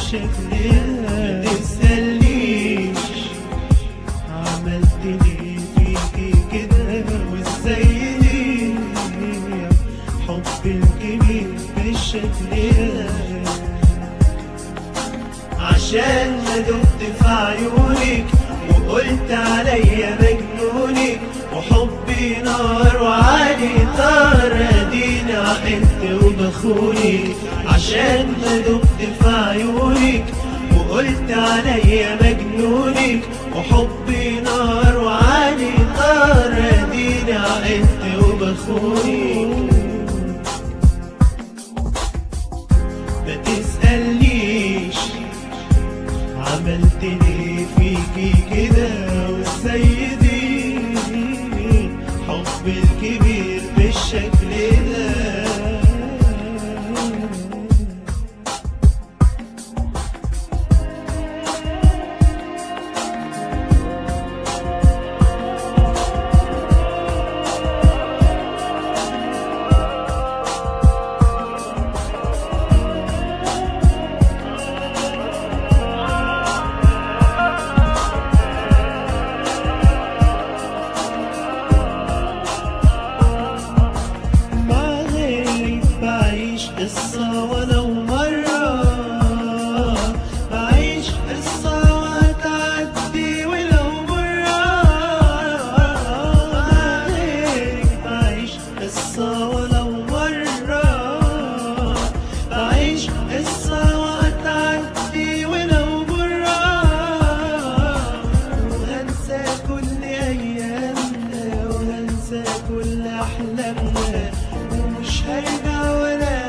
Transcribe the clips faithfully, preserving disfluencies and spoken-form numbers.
بالشكل ده. متسألنيش عملت ليه فيكي كده وازاي ليه حب الكبير بالشكل ده. عشان ما دقت في عيونك وقلت عليا مجنونك وحبي نار وعلي طار اديني عقلت وبخونك. عشان ما دقت في عيونك وقلت عليا مجنونك وحبي نار وعلي طار اديني عقلت وبخونك. ما تسألنيش عملت ليه فيكي كده وازاي دي حب الكبير بالشكل ده. قصة ولو مرة بعيش قصة وهتعدي ولو مرة غيرك بعيش قصة ولو مرة بعيش قصة وهتعدي ولو مرة وهنسى كل أيامنا وهنسى كل أحلامنا ومش هرجع ولا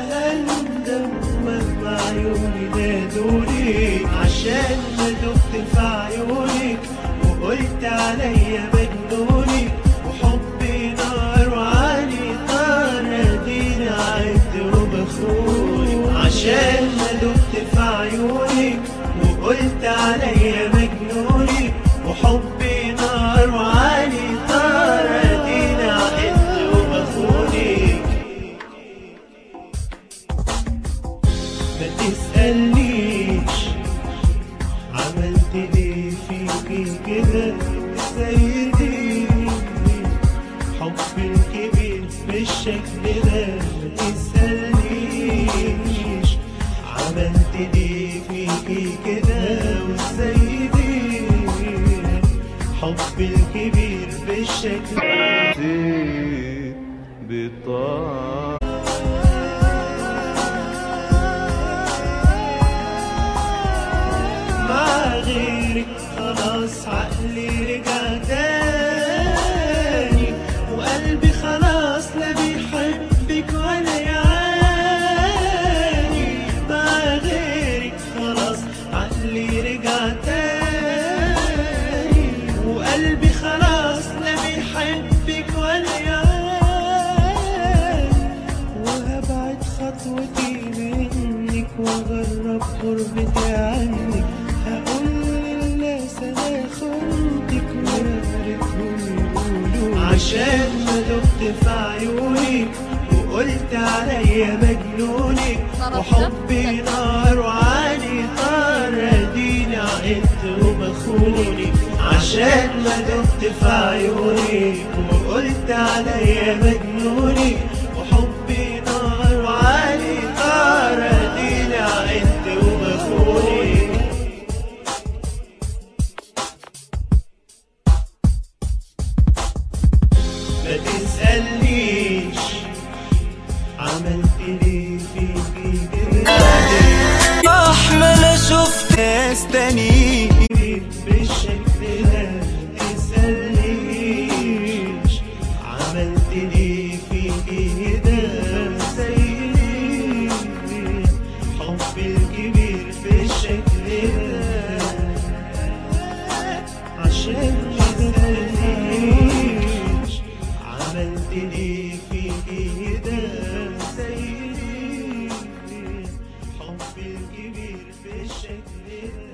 عيوني نادوني. عشان ما دقت في عيونك وقلت عليا مجنونك وحبي نار وعلي طار اديني عدت وبخونك. عشان ما دقت في عيونك وقلت عليا مجنونك وحبي نار وعلي طار اديني عدت وبخونك. ما تسألنيش عملت ليه فيكي كده ازاي دي حب الكبير بالشكل ده. ما تسألنيش عملت ليه فيكي كده وازاي دي حب الكبير بالشكل ده. خلاص عقلي رجع تاني وقلبي خلاص لا بيحبك ولا يعاني. مع غيرك خلاص عقلي رجع تاني وقلبي خلاص لا بيحبك ولا يعاني. وهبعد خطوتي منك واغرب غربتي عنك. عشان ما دقت في عيونك وقلت عليا مجنونك وحبي نار وعلي طار اديني عقلت وبخونك. عشان ما دقت في عيونك وقلت عليا مجنونك وحبي نار وعلي طار اديني عقلت وبخونك. ما تسألنيش عملت ليه فيكي كده مهما انا شفت ناس تانيين بالشكل ده. ما تسألنيش عملت ليه فيكي كده زي حب الكبير بالشكل ده. عشان ما تسألنيش عملت ليه فيكي كده زي حب الكبير بالشكل ده.